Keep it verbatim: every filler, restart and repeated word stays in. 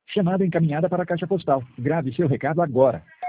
Chamada encaminhada para a caixa postal. Grave seu recado agora.